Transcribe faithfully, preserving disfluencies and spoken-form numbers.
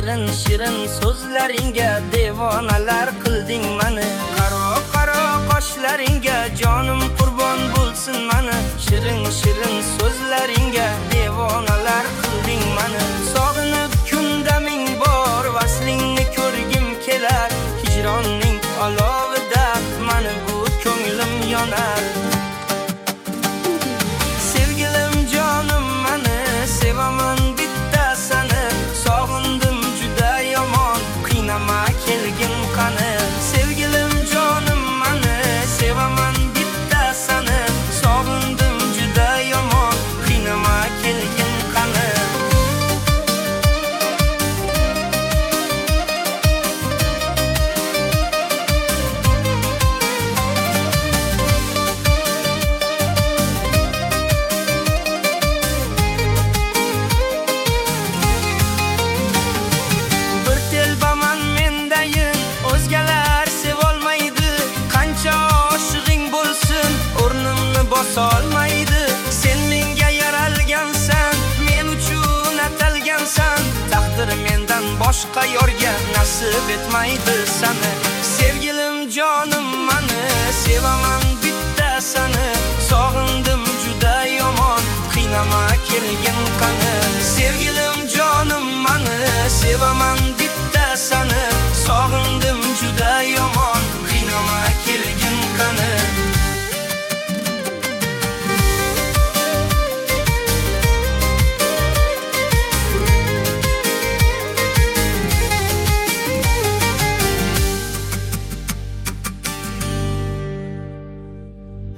shirin shirin so'zlaringga devonalar qilding mani. Qaro qaro qoshlaringga jonim qurbon bo'lsin mani. Shirin shirin so'zlaringga devonalar qilding mani. Sog'inib kunda ming bor vaslingni ko'rgim kelar. Hijronning olovida mani bu ko'nglim yonar. Sevgilim jonim mani, sevaman bitta seni. Sog'indim juda yomon, qiynama kelgin qani. Sevgilim jonim mani, sevaman bitta seni. Sog'indim juda yomon, qiynama kelgin qani. Bosolmaydi, sen menga yaralgansan, men uchun atalgansan. Taqdir mendan boshqa yorga nasib etmaydi seni. Sevgilim jonim mani, sevaman bitta seni. Sog'indim juda yomon, qiynama kelgin qani. Sevgilim jonim mani, sevaman bitta seni. Sog'indim